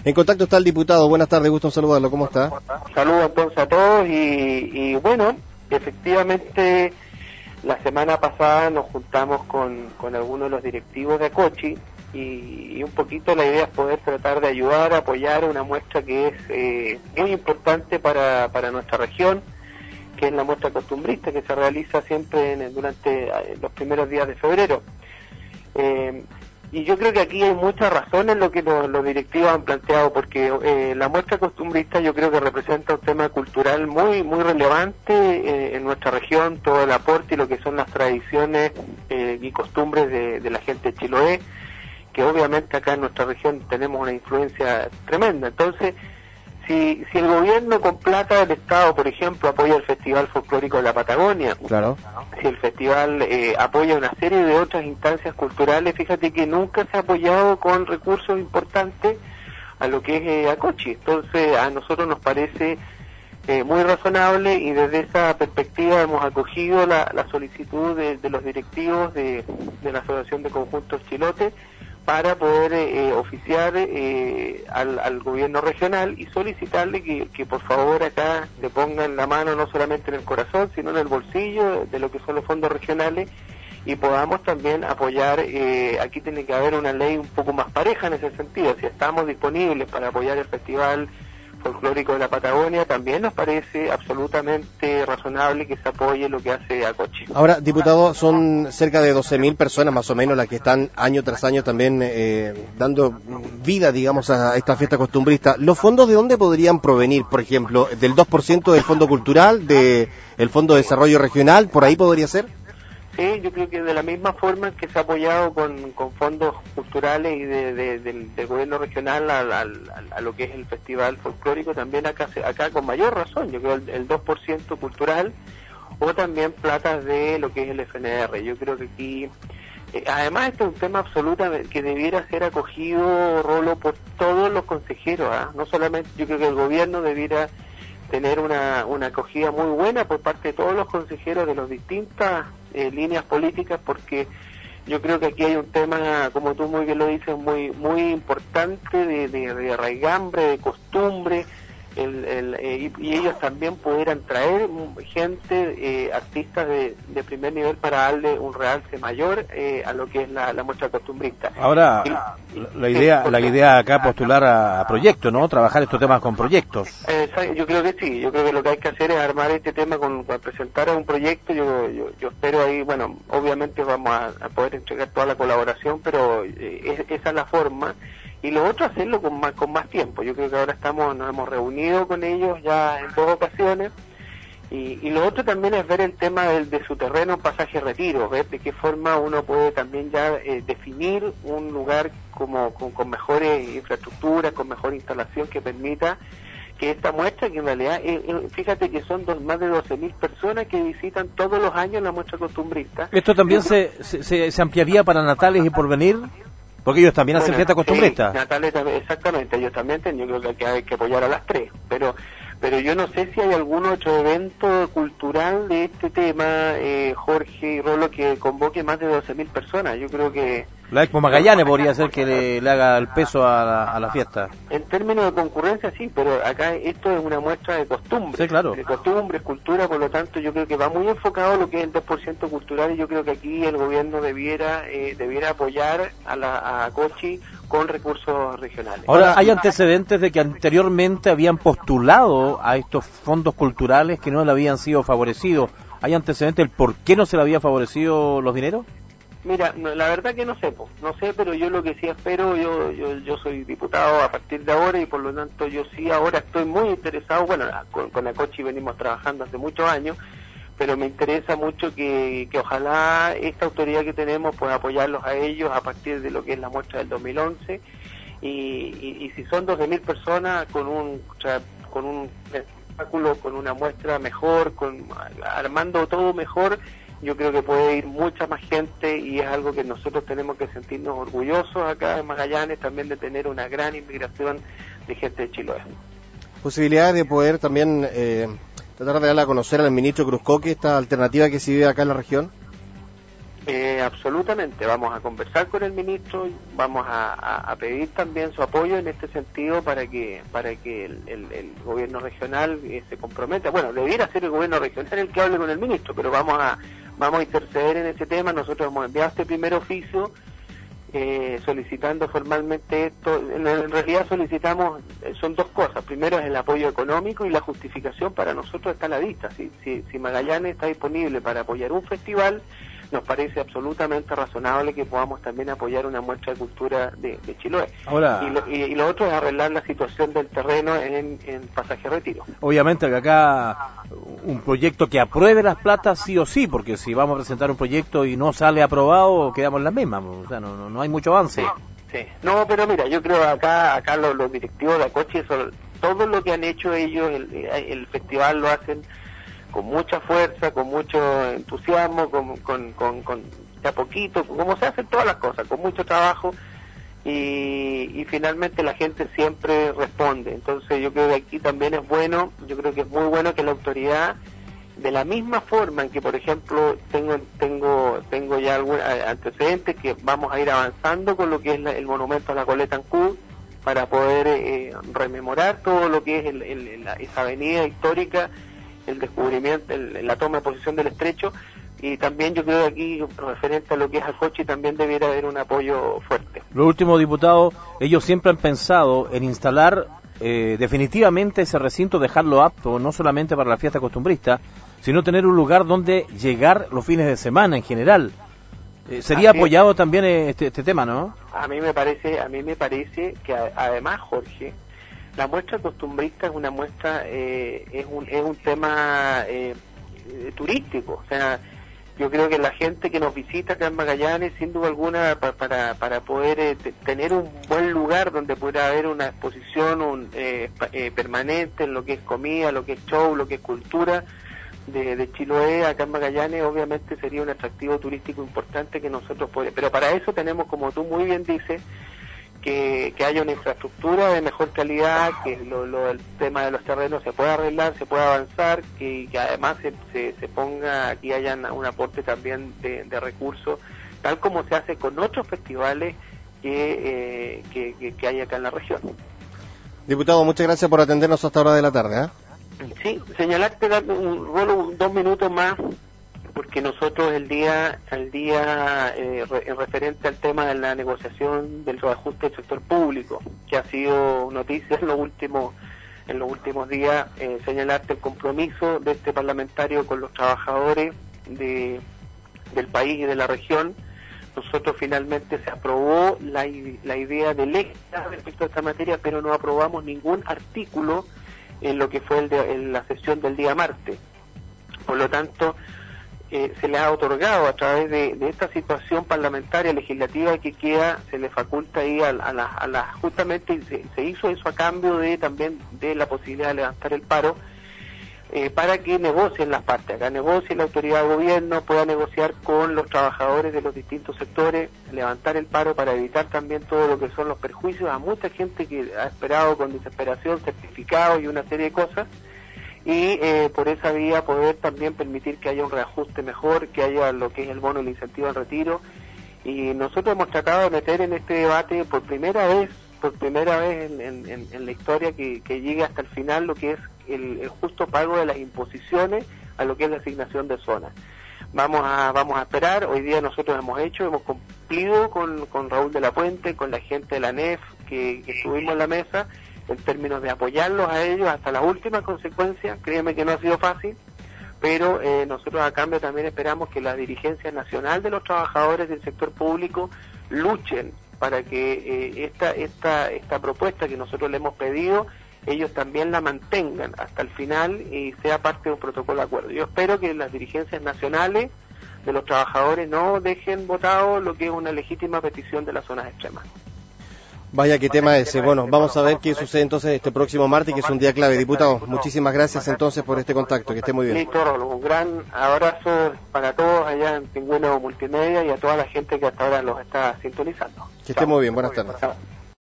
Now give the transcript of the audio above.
En contacto está el diputado. Buenas tardes, gusto en saludarlo. ¿Cómo está? Saludos entonces a todos y bueno, efectivamente la semana pasada nos juntamos con algunos de los directivos de Acochi y un poquito la idea es poder tratar de ayudar, apoyar una muestra que es muy importante para nuestra región, que es la muestra costumbrista que se realiza siempre durante los primeros días de febrero. Y yo creo que aquí hay mucha razón en lo que los directivos han planteado, porque la muestra costumbrista yo creo que representa un tema cultural muy relevante en nuestra región, todo el aporte y lo que son las tradiciones y costumbres de la gente de Chiloé, que obviamente acá en nuestra región tenemos una influencia tremenda. Entonces, si el gobierno con plata del Estado, por ejemplo, apoya el Festival Folclórico de la Patagonia, claro, si el festival apoya una serie de otras instancias culturales, fíjate que nunca se ha apoyado con recursos importantes a lo que es Acochi. Entonces a nosotros nos parece muy razonable y desde esa perspectiva hemos acogido la solicitud de los directivos de la Asociación de Conjuntos Chilote para poder oficiar al gobierno regional y solicitarle que por favor acá le pongan la mano no solamente en el corazón, sino en el bolsillo de lo que son los fondos regionales y podamos también apoyar. Aquí tiene que haber una ley un poco más pareja en ese sentido. Si estamos disponibles para apoyar el Festival Folclórico de la Patagonia, también nos parece absolutamente razonable que se apoye lo que hace Acochi. Ahora, diputado, son cerca de 12.000 personas más o menos las que están año tras año también dando vida, digamos, a esta fiesta costumbrista. ¿Los fondos de dónde podrían provenir, por ejemplo? ¿Del 2% del Fondo Cultural, del Fondo de Desarrollo Regional? ¿Por ahí podría ser? Sí, yo creo que de la misma forma que se ha apoyado con fondos culturales y del gobierno regional a lo que es el festival folclórico, también acá con mayor razón, yo creo el 2% cultural o también platas de lo que es el FNR. Yo creo que aquí, además este es un tema absolutamente que debiera ser acogido, Rolo, por todos los consejeros, no solamente, yo creo que el gobierno debiera tener una acogida muy buena por parte de todos los consejeros de las distintas líneas políticas, porque yo creo que aquí hay un tema, como tú muy bien lo dices, muy importante de raigambre, de costumbre, y ellos también pudieran traer gente, artistas de primer nivel para darle un realce mayor a lo que es la muestra costumbrista. Ahora, la idea acá postular a proyectos, ¿no? Trabajar estos temas con proyectos. Yo creo que sí, yo creo que lo que hay que hacer es armar este tema con presentar un proyecto. Yo espero ahí, bueno, obviamente vamos a poder entregar toda la colaboración, pero esa es la forma. Y lo otro, hacerlo con más tiempo. Yo creo que ahora nos hemos reunido con ellos ya en 2 ocasiones. Y lo otro también es ver el tema de su terreno, pasaje retiro, ver de qué forma uno puede también ya definir un lugar con mejores infraestructuras, con mejor instalación que permita que esta muestra, que en realidad, fíjate que son más de 12.000 personas que visitan todos los años la muestra costumbrista. ¿Esto también se ampliaría para Natales y Porvenir? Porque ellos también hacen fiesta costumbrista. Sí, Natales también, exactamente, ellos también yo creo que hay que apoyar a las 3, pero yo no sé si hay algún otro evento cultural de este tema, Jorge y Rolo, que convoque más de 12.000 personas. Yo creo que la Expo Magallanes podría ser que le haga el peso a la fiesta. En términos de concurrencia sí, pero acá esto es una muestra de costumbres. Sí, claro. De costumbres, cultura, por lo tanto yo creo que va muy enfocado lo que es el 2% cultural, y yo creo que aquí el gobierno debiera apoyar a Acochi con recursos regionales. Ahora, hay antecedentes de que anteriormente habían postulado a estos fondos culturales que no le habían sido favorecidos. ¿Hay antecedentes del por qué no se le había favorecido los dineros? Mira, la verdad que no sé, pero yo lo que sí espero, yo soy diputado a partir de ahora y por lo tanto yo sí ahora estoy muy interesado, bueno, con Acochi venimos trabajando hace muchos años, pero me interesa mucho que ojalá esta autoridad que tenemos pueda apoyarlos a ellos a partir de lo que es la muestra del 2011 y si son 12.000 personas con un espectáculo, con una muestra mejor, armando todo mejor, yo creo que puede ir mucha más gente y es algo que nosotros tenemos que sentirnos orgullosos acá en Magallanes, también de tener una gran inmigración de gente de Chiloé. Posibilidades de poder también tratar de darle a conocer al ministro Cruzcoque esta alternativa que se vive acá en la región. Absolutamente, vamos a conversar con el ministro, vamos a pedir también su apoyo en este sentido para que el gobierno regional se comprometa. Bueno, debiera ser el gobierno regional el que hable con el ministro, pero vamos a interceder en ese tema. Nosotros hemos enviado este primer oficio solicitando formalmente esto. En realidad solicitamos, son dos cosas. Primero es el apoyo económico y la justificación para nosotros está a la vista. Si Magallanes está disponible para apoyar un festival, nos parece absolutamente razonable que podamos también apoyar una muestra de cultura de Chiloé. Ahora, y lo otro es arreglar la situación del terreno en Pasaje Retiro. Obviamente que acá un proyecto que apruebe las platas sí o sí, porque si vamos a presentar un proyecto y no sale aprobado, quedamos en la misma, o sea, no hay mucho avance. Sí. No, pero mira, yo creo acá los directivos de Acoche, todo lo que han hecho ellos, el festival lo hacen con mucha fuerza, con mucho entusiasmo, con de a poquito, como se hacen todas las cosas, con mucho trabajo, y finalmente la gente siempre responde. Entonces yo creo que aquí también es bueno, yo creo que es muy bueno que la autoridad, de la misma forma en que, por ejemplo, tengo ya algún antecedentes que vamos a ir avanzando con lo que es el monumento a la Coleta Ancud, para poder rememorar todo lo que es esa avenida histórica, el descubrimiento, la toma de posesión del estrecho, y también yo creo que aquí, referente a lo que es Acoche, también debiera haber un apoyo fuerte. Lo último, diputado, ellos siempre han pensado en instalar definitivamente ese recinto, dejarlo apto, no solamente para la fiesta costumbrista, sino tener un lugar donde llegar los fines de semana en general. ¿Sería apoyado también este tema, no? A mí me parece que además, Jorge, la muestra costumbrista es una muestra, es un tema turístico. O sea, yo creo que la gente que nos visita acá en Magallanes, sin duda alguna, para poder tener un buen lugar donde pueda haber una exposición permanente en lo que es comida, lo que es show, lo que es cultura de Chiloé, acá en Magallanes, obviamente sería un atractivo turístico importante que nosotros podemos. Pero para eso tenemos, como tú muy bien dices, que haya una infraestructura de mejor calidad, que el tema de los terrenos se pueda arreglar, se pueda avanzar, que además se ponga, aquí haya un aporte también de recursos, tal como se hace con otros festivales que hay acá en la región. Diputado, muchas gracias por atendernos hasta hora de la tarde. Sí, señalarte, solo 2 minutos más, porque nosotros el día en referente al tema de la negociación del reajuste del sector público, que ha sido noticia en los últimos días, señalarte el compromiso de este parlamentario con los trabajadores del país y de la región. Nosotros finalmente se aprobó la idea de ley respecto a esta materia, pero no aprobamos ningún artículo en lo que fue en la sesión del día martes. Por lo tanto, se le ha otorgado a través de esta situación parlamentaria legislativa que queda, se le faculta ahí justamente se hizo eso a cambio también de la posibilidad de levantar el paro, para que negocien las partes, acá negocie la autoridad de gobierno, pueda negociar con los trabajadores de los distintos sectores, levantar el paro para evitar también todo lo que son los perjuicios a mucha gente que ha esperado con desesperación certificados y una serie de cosas, y por esa vía poder también permitir que haya un reajuste mejor, que haya lo que es el bono y el incentivo al retiro. Y nosotros hemos tratado de meter en este debate por primera vez en la historia que llegue hasta el final lo que es el justo pago de las imposiciones a lo que es la asignación de zonas. Vamos a esperar. Hoy día nosotros hemos cumplido con Raúl de la Puente, con la gente de la NEF que estuvimos en la mesa, en términos de apoyarlos a ellos hasta las últimas consecuencias. Créeme que no ha sido fácil, pero nosotros a cambio también esperamos que la dirigencia nacional de los trabajadores del sector público luchen para que esta propuesta que nosotros le hemos pedido, ellos también la mantengan hasta el final y sea parte de un protocolo de acuerdo. Yo espero que las dirigencias nacionales de los trabajadores no dejen votado lo que es una legítima petición de las zonas extremas. Vaya qué tema ese. Bueno, vamos a ver qué sucede entonces este próximo martes, que es un día clave. Diputado, muchísimas gracias entonces por este contacto, que esté muy bien. Listo, Rolo, un gran abrazo para todos allá en Pingüino Multimedia y a toda la gente que hasta ahora los está sintonizando. Que esté muy bien, buenas tardes. Chao.